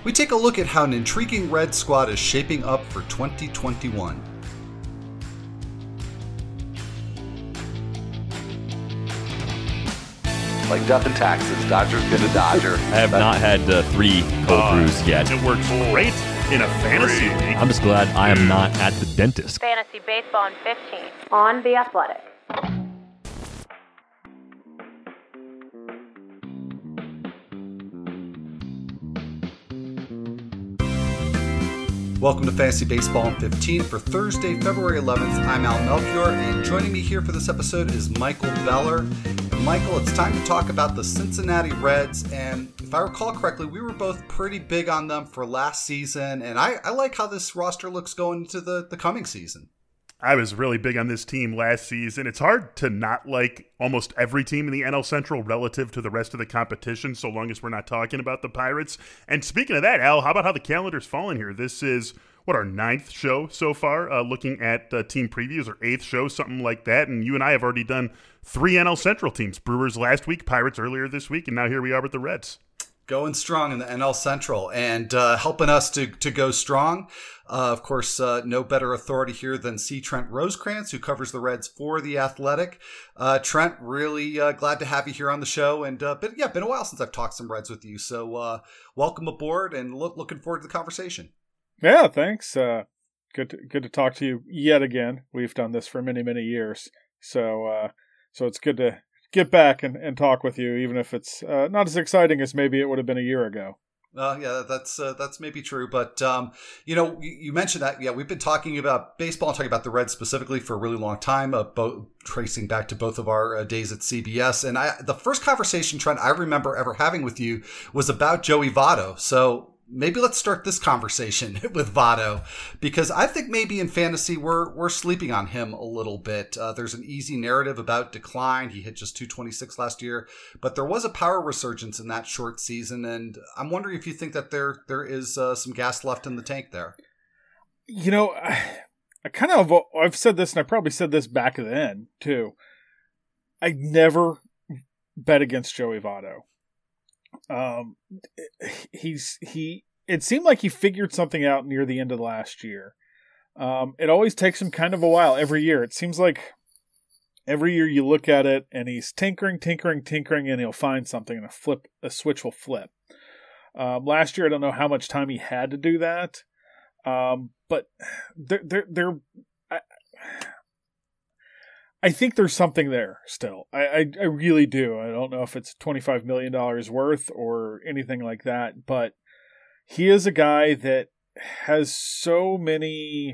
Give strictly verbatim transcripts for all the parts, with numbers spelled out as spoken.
we take a look at how an intriguing Red squad is shaping up for twenty twenty-one. Like death and taxes, Dodger's been a Dodger. I have not had uh, three cold Uh, brews yet. It works great in a fantasy league. I'm just glad I am not at the dentist. Fantasy Baseball in fifteen on The Athletic. Welcome to Fantasy Baseball in fifteen for Thursday, February eleventh. I'm Al Melchior, and joining me here for this episode is Michael Beller. And Michael, it's time to talk about the Cincinnati Reds, and if I recall correctly, we were both pretty big on them for last season, and I, I like how this roster looks going into the, the coming season. I was really big on this team last season. It's hard to not like almost every team in the N L Central relative to the rest of the competition, so long as we're not talking about the Pirates. And speaking of that, Al, how about how the calendar's fallen here? This is, what, our ninth show so far, uh, looking at uh, team previews, or eighth show, something like that. And you and I have already done three N L Central teams. Brewers last week, Pirates earlier this week, and now here we are with the Reds. Going strong in the N L Central, and uh, helping us to, to go strong. Uh, of course, uh, no better authority here than C. Trent Rosecrans, who covers the Reds for The Athletic. Uh, Trent, really uh, glad to have you here on the show. And uh, but yeah, been a while since I've talked some Reds with you. So uh, welcome aboard, and look, looking forward to the conversation. Yeah, thanks. Uh, good, to, good to talk to you yet again. We've done this for many, many years. So, uh, so it's good to get back and, and talk with you, even if it's uh, not as exciting as maybe it would have been a year ago. Uh, yeah, that's uh, that's maybe true, but um, you know, you, you mentioned that. Yeah, we've been talking about baseball and talking about the Reds specifically for a really long time, uh, both tracing back to both of our uh, days at C B S. And I, the first conversation, Trent, I remember ever having with you was about Joey Votto. So maybe let's start this conversation with Votto, because I think maybe in fantasy we're we're sleeping on him a little bit. Uh, there's an easy narrative about decline. He hit just two twenty-six last year, but there was a power resurgence in that short season, and I'm wondering if you think that there there is uh, some gas left in the tank there. You know, I, I kind of I've said this, and I probably said this back then too. I never bet against Joey Votto. Um, he's he. It seemed like he figured something out near the end of last year. Um, it always takes him kind of a while every year. It seems like every year you look at it and he's tinkering, tinkering, tinkering, and he'll find something, and a flip, a switch will flip. Um, last year, I don't know how much time he had to do that, um, but they're they're. they're I, I think there's something there still. I, I, I really do. I don't know if it's twenty-five million dollars worth or anything like that, but he is a guy that has so many,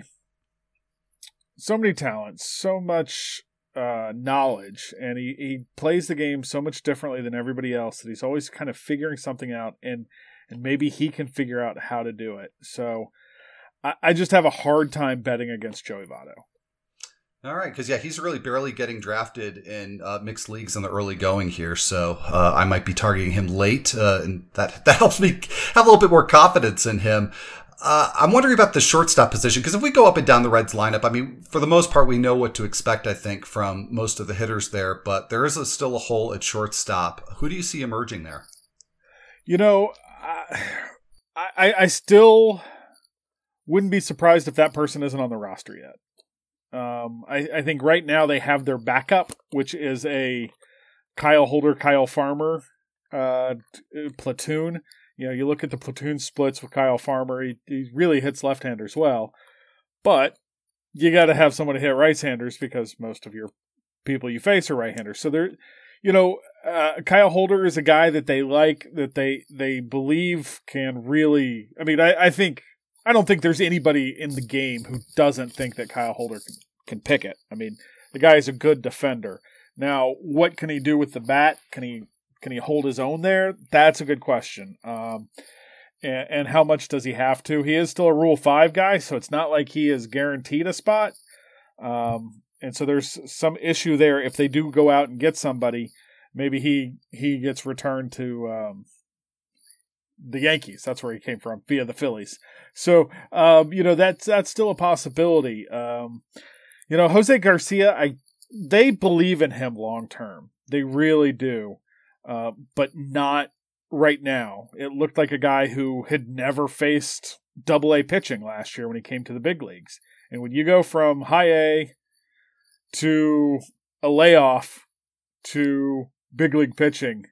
so many talents, so much uh, knowledge, and he, he plays the game so much differently than everybody else that he's always kind of figuring something out, and, and maybe he can figure out how to do it. So I, I just have a hard time betting against Joey Votto. All right, because, yeah, he's really barely getting drafted in uh, mixed leagues in the early going here, so uh, I might be targeting him late, uh, and that, that helps me have a little bit more confidence in him. Uh, I'm wondering about the shortstop position, because if we go up and down the Reds lineup, I mean, for the most part, we know what to expect, I think, from most of the hitters there, but there is a, still a hole at shortstop. Who do you see emerging there? You know, I, I, I still wouldn't be surprised if that person isn't on the roster yet. Um, I, I think right now they have their backup, which is a Kyle Holder, Kyle Farmer uh, platoon. You know, you look at the platoon splits with Kyle Farmer, he, he really hits left-handers well, but you got to have someone to hit right-handers because most of your people you face are right-handers. So they're, you know, uh, Kyle Holder is a guy that they like, that they they believe can really. I mean, I, I think. I don't think there's anybody in the game who doesn't think that Kyle Holder can, can pick it. I mean, the guy is a good defender. Now, what can he do with the bat? Can he can he hold his own there? That's a good question. Um, and, and how much does he have to? He is still a Rule five guy, so it's not like he is guaranteed a spot. Um, and so there's some issue there. If they do go out and get somebody, maybe he he gets returned to um, the Yankees. That's where he came from via the Phillies. So, um, you know, that's, that's still a possibility. Um, you know, Jose Garcia, I, they believe in him long-term. They really do. Uh, but not right now. It looked like a guy who had never faced double A pitching last year when he came to the big leagues. And when you go from high A to a layoff to big league pitching,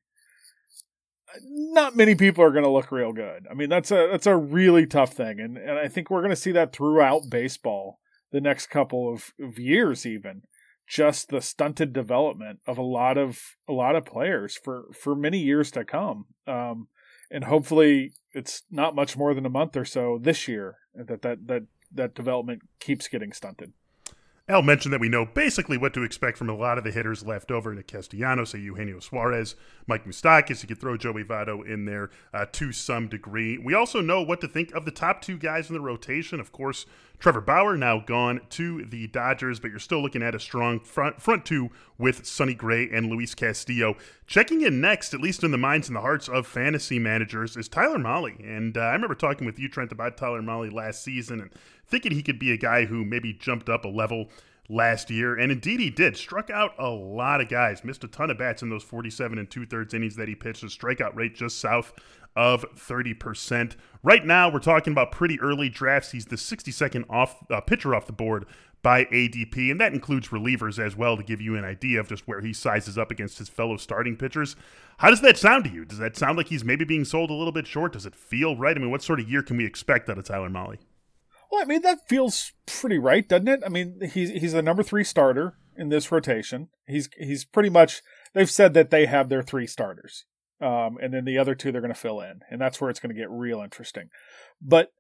not many people are going to look real good. I mean, that's a that's a really tough thing. And, and I think we're going to see that throughout baseball the next couple of, of years even. Just the stunted development of a lot of a lot of players for, for many years to come. Um, and hopefully it's not much more than a month or so this year that that, that, that development keeps getting stunted. Al mentioned that we know basically what to expect from a lot of the hitters left over. Nick Castellanos, Eugenio Suarez, Mike Moustakas. You could throw Joey Votto in there uh, to some degree. We also know what to think of the top two guys in the rotation. Of course, Trevor Bauer now gone to the Dodgers, but you're still looking at a strong front front two with Sonny Gray and Luis Castillo. Checking in next, at least in the minds and the hearts of fantasy managers, is Tyler Mahle. And uh, I remember talking with you, Trent, about Tyler Mahle last season and thinking he could be a guy who maybe jumped up a level last year, and indeed he did. Struck out a lot of guys, missed a ton of bats in those forty-seven and two-thirds innings that he pitched. A strikeout rate just south of thirty percent. Right now, we're talking about pretty early drafts. He's the sixty-second off uh, pitcher off the board by A D P, and that includes relievers as well to give you an idea of just where he sizes up against his fellow starting pitchers. How does that sound to you? Does that sound like he's maybe being sold a little bit short? Does it feel right? I mean, what sort of year can we expect out of Tyler Mahle? Well, I mean, that feels pretty right, doesn't it? I mean, he's he's the number three starter in this rotation. He's he's pretty much, they've said that they have their three starters. Um, and then the other two they're going to fill in. And that's where it's going to get real interesting. But,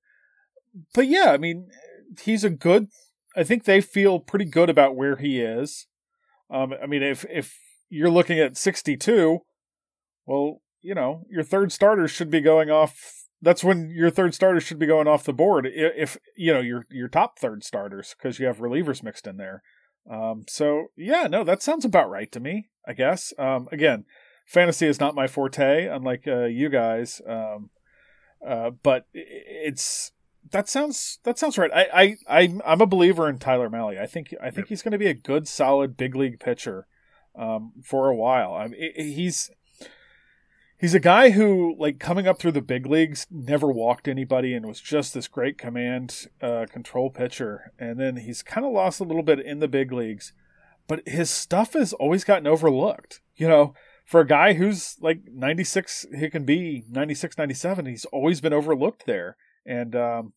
but yeah, I mean, he's a good, I think they feel pretty good about where he is. Um, I mean, if, if you're looking at sixty-two, well, you know, your third starter should be going off. That's when your third starter should be going off the board. If, you know, your, your top third starters, because you have relievers mixed in there. Um, so yeah, no, that sounds about right to me, I guess. Um, again, fantasy is not my forte, unlike uh, you guys. Um, uh, but it's, that sounds, that sounds right. I, I, I I'm a believer in Tyler Mahle. I think, I think yep. he's going to be a good, solid big league pitcher, um, for a while. I mean, he's, He's a guy who, like, coming up through the big leagues, never walked anybody and was just this great command uh, control pitcher. And then he's kind of lost a little bit in the big leagues. But his stuff has always gotten overlooked. You know, for a guy who's, like, ninety-six, he can be ninety-six, ninety-seven, he's always been overlooked there. And um,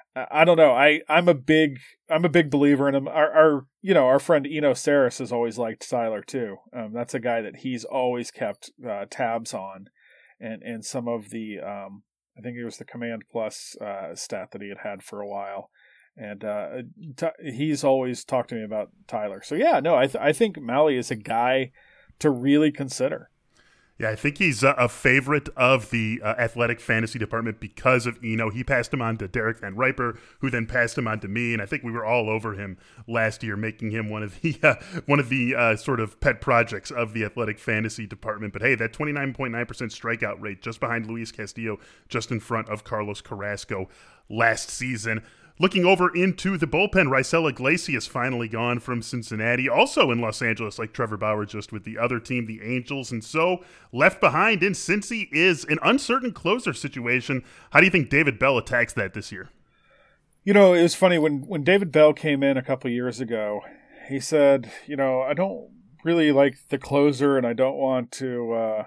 I don't know. I, I'm a big I'm a big believer in him. Our, our you know our friend Eno Saris has always liked Tyler too. Um, that's a guy that he's always kept uh, tabs on, and and some of the um, I think it was the Command Plus uh, stat that he had had for a while, and uh, t- he's always talked to me about Tyler. So yeah, no, I th- I think Mahle is a guy to really consider. Yeah, I think he's a favorite of the uh, athletic fantasy department because of Eno. He passed him on to Derek Van Riper, who then passed him on to me, and I think we were all over him last year, making him one of the uh, one of the uh, sort of pet projects of the athletic fantasy department. But hey, that twenty-nine point nine percent strikeout rate, just behind Luis Castillo, just in front of Carlos Carrasco last season. Looking over into the bullpen, Raisel Iglesias finally gone from Cincinnati, also in Los Angeles, like Trevor Bauer, just with the other team, the Angels. And so left behind in Cincy is an uncertain closer situation. How do you think David Bell attacks that this year? You know, it was funny when, when David Bell came in a couple of years ago, he said, you know, I don't really like the closer and I don't want to, uh,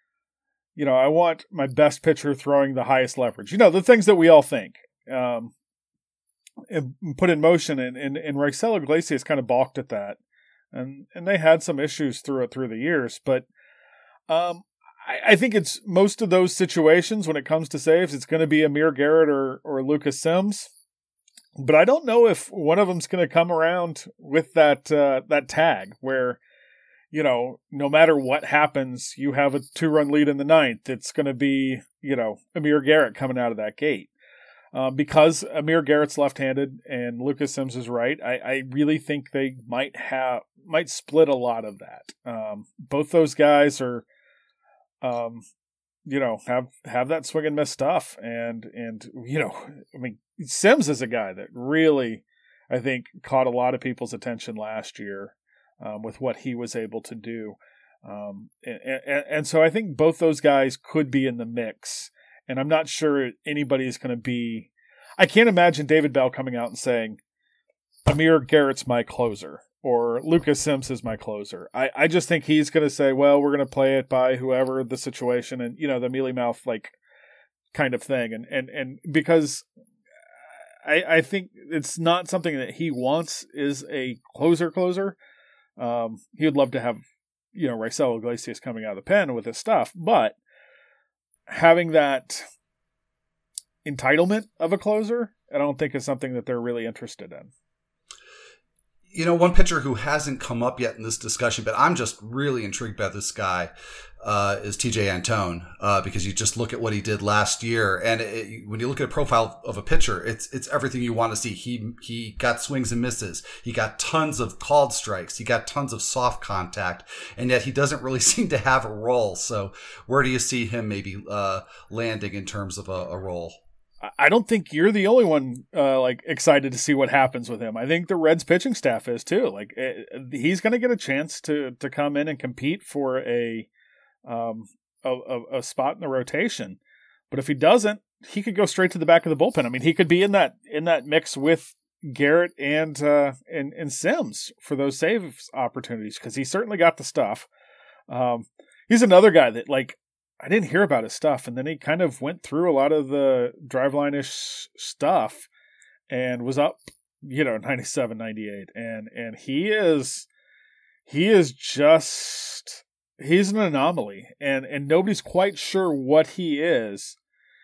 you know, I want my best pitcher throwing the highest leverage. You know, the things that we all think. Um, put in motion, and, and, and Raisel Iglesias kind of balked at that. And and they had some issues through it through the years. But um, I, I think it's most of those situations when it comes to saves, it's going to be Amir Garrett or, or Lucas Sims. But I don't know if one of them's going to come around with that uh, that tag where, you know, no matter what happens, you have a two-run lead in the ninth. It's going to be, you know, Amir Garrett coming out of that gate. Uh, because Amir Garrett's left-handed and Lucas Sims is right, I, I really think they might have might split a lot of that. Um, both those guys are, um, you know, have have that swing and miss stuff, and and you know, I mean, Sims is a guy that really, I think, caught a lot of people's attention last year um, with what he was able to do. Um, and, and, and so I think both those guys could be in the mix. And I'm not sure anybody is going to be. I can't imagine David Bell coming out and saying, Amir Garrett's my closer, or Lucas Sims is my closer. I, I just think he's going to say, well, we're going to play it by whoever the situation, and, you know, the mealy mouth, like, kind of thing. And, and, and because I, I think it's not something that he wants is a closer closer. Um, he would love to have, you know, Raisel Iglesias coming out of the pen with his stuff, but having that entitlement of a closer, I don't think is something that they're really interested in. You know, one pitcher who hasn't come up yet in this discussion, but I'm just really intrigued by this guy, uh, is T J Antone, uh, because you just look at what he did last year. And it, when you look at a profile of a pitcher, it's it's everything you want to see. He he got swings and misses. He got tons of called strikes. He got tons of soft contact. And yet he doesn't really seem to have a role. So where do you see him maybe uh, landing in terms of a, a role? I don't think you're the only one uh, like excited to see what happens with him. I think the Reds pitching staff is too. Like it, he's going to get a chance to to come in and compete for a um a, a, a spot in the rotation. But if he doesn't, he could go straight to the back of the bullpen. I mean, he could be in that in that mix with Garrett and uh, and and Sims for those save opportunities, because he certainly got the stuff. Um, he's another guy that like. I didn't hear about his stuff, and then he kind of went through a lot of the Driveline-ish stuff and was up, you know, ninety-seven, ninety-eight. And, and he is, he is just, he's an anomaly, and, and nobody's quite sure what he is.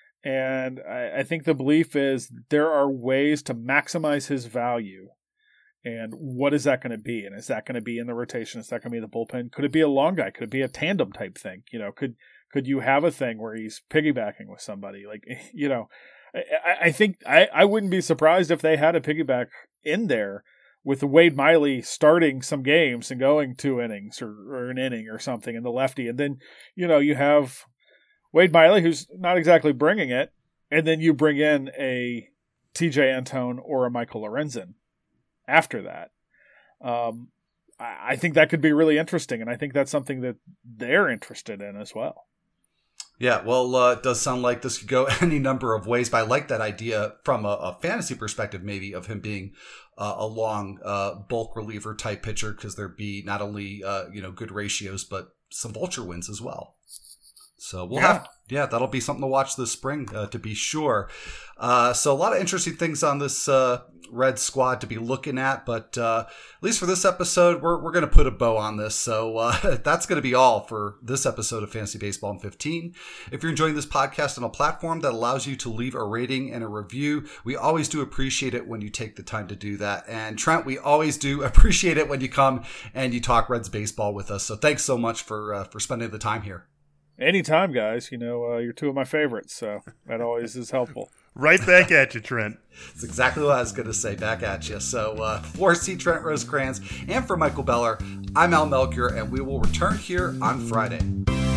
And I, I think the belief is there are ways to maximize his value. And what is that going to be? And is that going to be in the rotation? Is that going to be the bullpen? Could it be a long guy? Could it be a tandem type thing? You know, could, Could you have a thing where he's piggybacking with somebody? Like, you know, I, I think I, I wouldn't be surprised if they had a piggyback in there with Wade Miley starting some games and going two innings or, or an inning or something in the lefty. And then, you know, you have Wade Miley, who's not exactly bringing it. And then you bring in a T J Antone or a Michael Lorenzen after that. Um, I, I think that could be really interesting. And I think that's something that they're interested in as well. Yeah, well, uh, it does sound like this could go any number of ways, but I like that idea from a, a fantasy perspective, maybe, of him being uh, a long uh, bulk reliever type pitcher, because there'd be not only uh, you know good ratios, but some vulture wins as well. So we'll yeah. have, yeah, that'll be something to watch this spring, uh, to be sure. Uh, so a lot of interesting things on this uh, Red squad to be looking at, but uh, at least for this episode, we're we're going to put a bow on this. So uh, that's going to be all for this episode of Fantasy Baseball in fifteen. If you're enjoying this podcast on a platform that allows you to leave a rating and a review, we always do appreciate it when you take the time to do that. And Trent, we always do appreciate it when you come and you talk Reds baseball with us. So thanks so much for uh, for spending the time here. Anytime, guys. You know, uh, you're two of my favorites, so that always is helpful. Right back at you, Trent. That's exactly what I was going to say, back at you. So uh, for C. Trent Rosecrans and for Michael Beller, I'm Al Melchior, and we will return here on Friday.